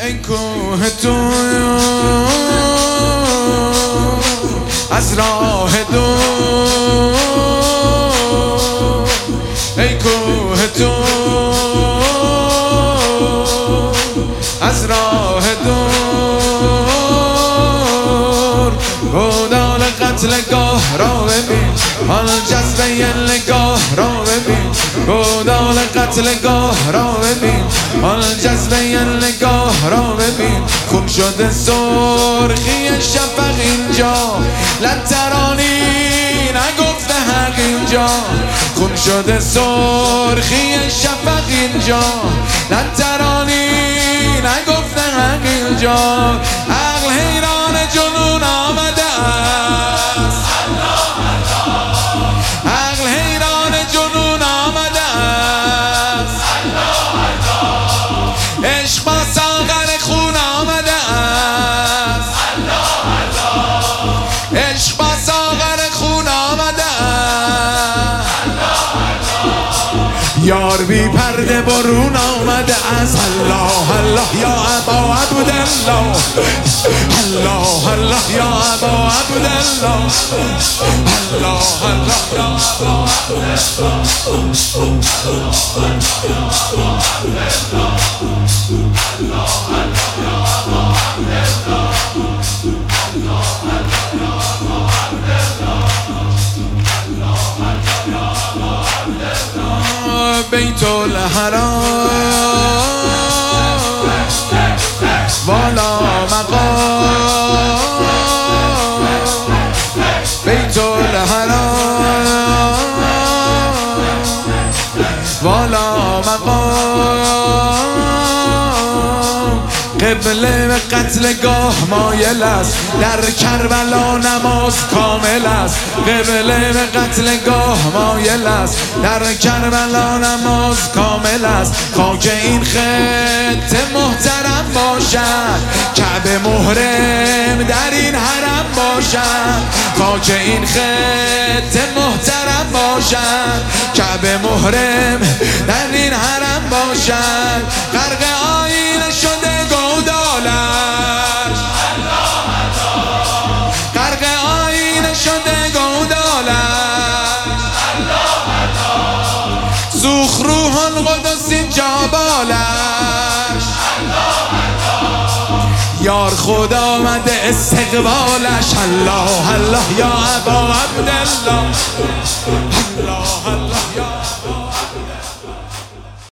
ای کوه دور از راه دور، ای کوه دور از راه دور. گودال قتلگاه را ببین، حال جذبه نگاه را ببین. گودال قتلگاه را ببین، حال جذبه نگاه را ببین. خون شده سرخی شفق اینجا، لبترانی نگفته حق اینجا. خون شده سرخی شفق اینجا، لبترانی نگفته حق اینجا. عقل حیران جنون آمده است، عقل حیران جنون آمده است. عشق با ساغر خون آمده است، عشق با ساغر خون آمده است. یار بی پرده برون آمده از. الله الله یا ابا عبدالله، الله الله یا ابا عبدالله، الله الله یا ابا بیت الحرام والا مقام، بیت الحرام والا مقام. قبله به قتلگاه مایل است، در کربلا نماز کامل است. قبله به قتلگاه مایل است، در کربلا نماز کامل است. خاک این خطه محترم باشد، کعبه محرم در این حرم باشد. خاک این خطه محترم باشد، کعبه محرم در این حرم باشد. غرق آینه شده گودالش، غرق آینه شده گودالش. سوخ روح القدس اینجا بالش، یار خدا آمده استقبالش. الله الله یا ابا عبدالله، الله الله یا